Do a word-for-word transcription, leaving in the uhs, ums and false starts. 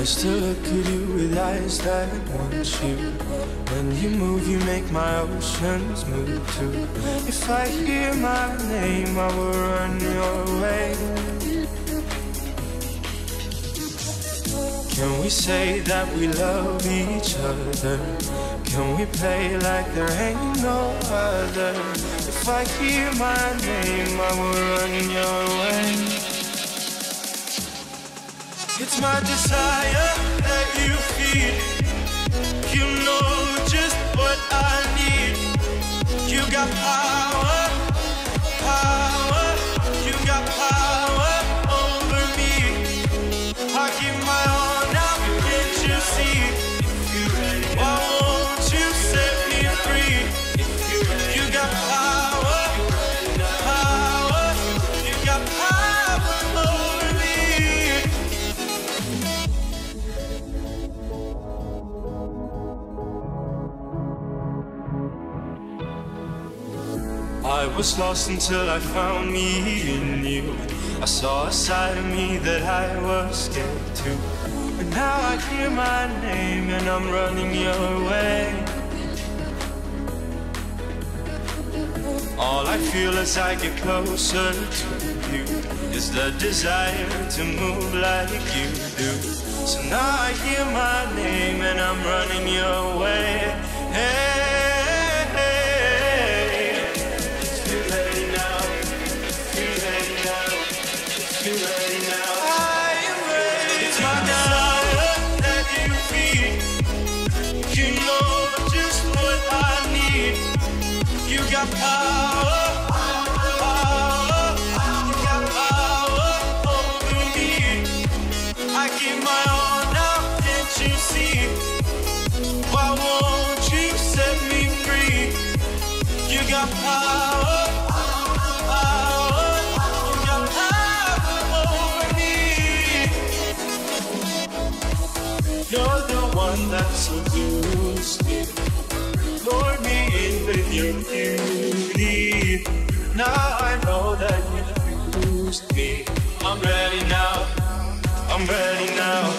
used to look at you with eyes that want you. When you move, you make my oceans move too. If I hear my name, I will run your way. Can we say that we love each other? Can we play like there ain't no other? If I hear my name, I will run your way. It's my desire that you feel. You know just what I need. You got power, power. You got power over me. I give my all now, can't you see? Why won't you set me free? You got power, power. You got power over me. I was lost until I found me in you. I saw a side of me that I was scared to. And now I hear my name and I'm running your way. All I feel as I get closer to you is the desire to move like you do. So now I hear my name and I'm running your way. Hey. You ready now? I am ready. It's my desire that you feel. You know just what I need. You got power, power. You got power over me. I give my all now, can't you see? Why won't you set me free? You got power. You're the one that seduced me, lured me in with your beauty. Now I know that you used me. I'm ready now, I'm ready now.